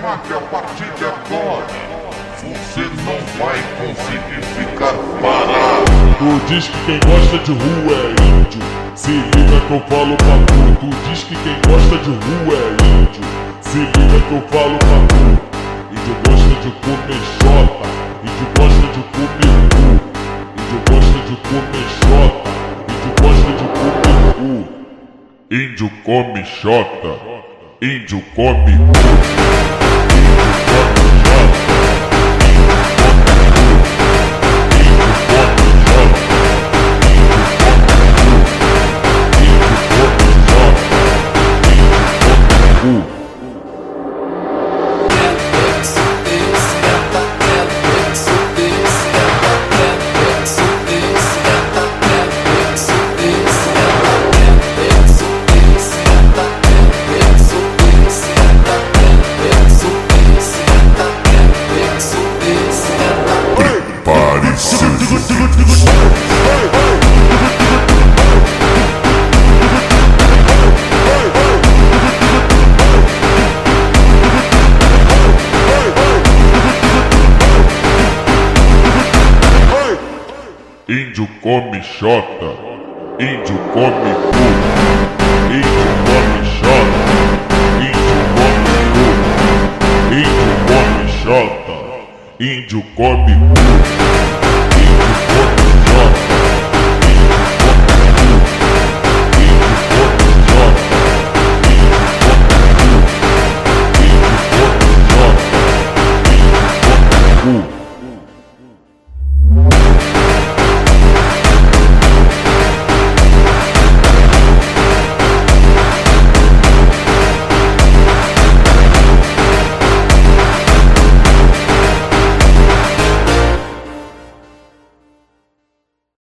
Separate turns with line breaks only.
confirmar que a partir de agora você não vai conseguir ficar parado.
Tu diz que quem gosta de rua é índio, se liga que eu falo pra tu. Tu diz que quem gosta de rua é índio, se liga que eu falo pra tu. Índio gosta de comer xota, índio gosta de comer cu. Índio gosta de comer xota, índio gosta de comer cu. Índio come xota, índio come cu. Índio come xota, índio come cu. Índio come xota, índio come cu. Índio come xota, índio come cu.